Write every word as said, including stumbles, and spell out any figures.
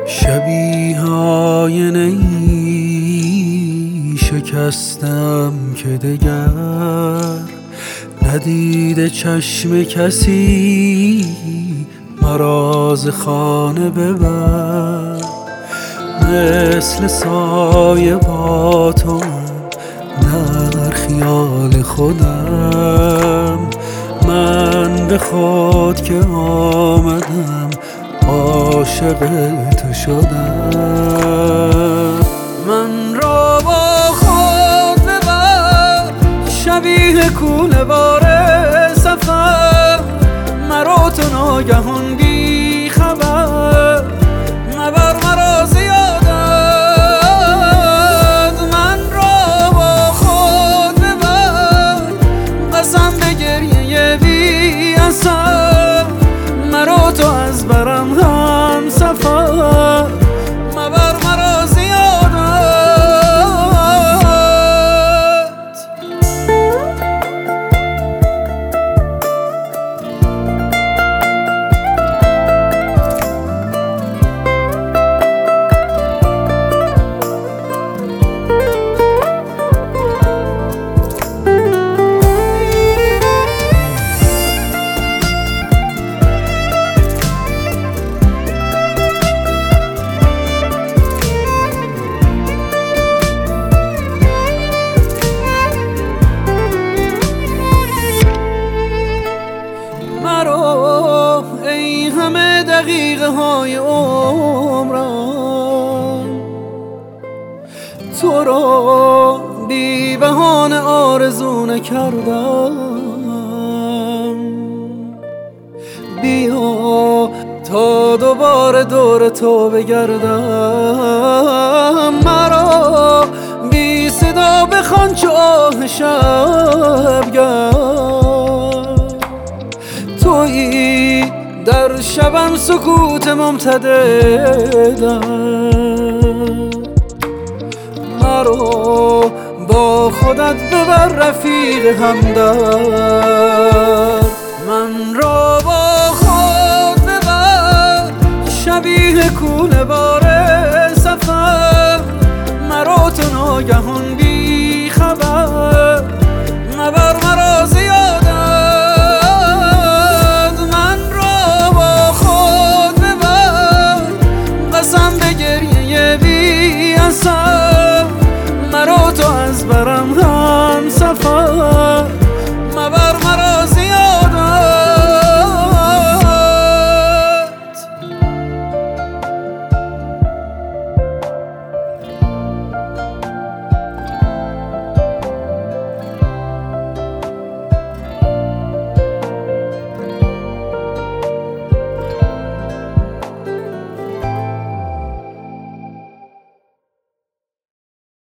شبیه آینه ای شکستم که دگر ندیده چشم کسی مرا ز خانه ببر. مثل سایه با تو در خیال خودم، من به خود که آمدم عاشق تو شدم. من را با خود ببر شبیه کوله بار سفر، مرا تو ناگهان بی خبر مبر مرا زیادت. من را با خود ببر قسم به گریه بی اثر، مرا تو از برم هم سفر مبر مرا زیادت. مرا ای همه دقیقه های عمرم، تو را بی بهانه آرزو نکردم. بیا تا دوباره دور تو بگردم، مرا بی صدا بخوان چو آه شبگرد. تویی در شبم سکوت ممتددم، مرا با خودت ببر رفیق همدرد. من را با خود ببر شبیه کوله بار سفر، مرا تو ناگهان